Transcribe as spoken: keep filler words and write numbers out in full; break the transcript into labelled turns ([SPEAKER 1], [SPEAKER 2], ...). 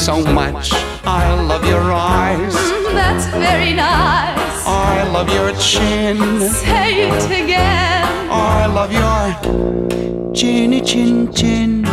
[SPEAKER 1] so much. I love your eyes.
[SPEAKER 2] Mm, that's very nice.
[SPEAKER 1] I love your chin.
[SPEAKER 2] Say it again.
[SPEAKER 1] I love your chinny chin chin.